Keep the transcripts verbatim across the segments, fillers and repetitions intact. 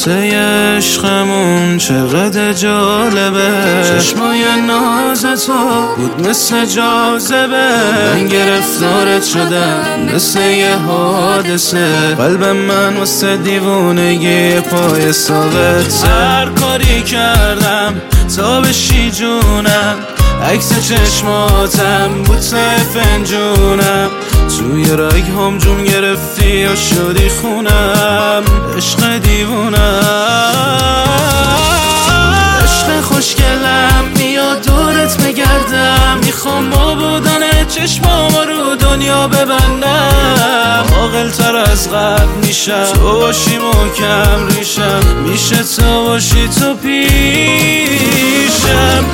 قصه عشقمون چقدر جالبه. چشمای ناز تو بود مثل جاذبه، من گرفتارت شدم مثل یه حادثه. قلبم من واسه دیوونگی پای ثابت. هر کاری کردم تا بشی جونم، عکس چشماتم بود ته فنجونم. توی رگ هم جون گرفتی و شدی خونم. عشق دیوونم، عشق خوشگلم میاد دورت بگردم. میخوام با بودن چشمام رو دنیا ببندم. عاقل تر از قبل میشم تو باشی محکم ریشم. میشه تو باشی تو پیشم.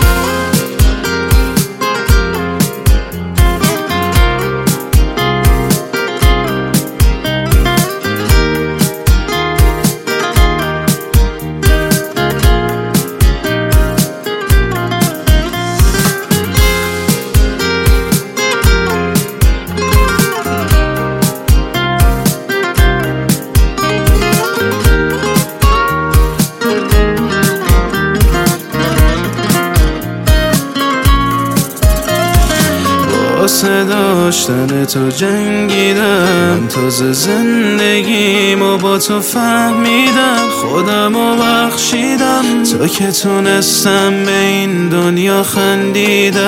واسه داشتن تو جنگیدم، تازه زندگیمو با تو فهمیدم. خودمو بخشیدم تا که تونستم به این دنیا خندیدم.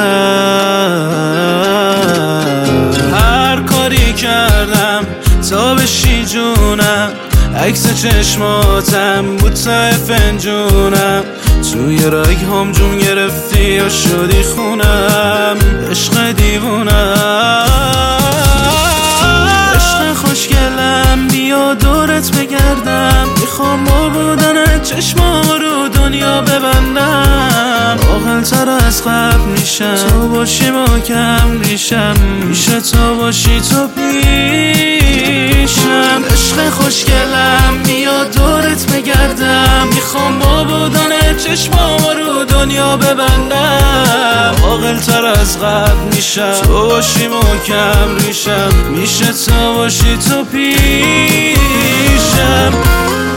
هر کاری کردم تا بشی جونم، عکس چشماتم بود ته فنجونم. توی رگ هم جون گرفتی و شدی خونم. عشق دیوونم، عشق خوشگلم بیا دورت بگردم. میخوام با بودن چشمام رو دنیا ببندم. عاقل تر از قبل میشم تو باشی محکم ریشم. میشه تو باشی تو پیشم. عشق خوشگلم بیا دورت بگردم. میخوام با بودن چشمام رو دنیا ببندم. عاقل تر از قبل میشم تو باشی محکم ریشم. میشه تو باشی تو پیشم.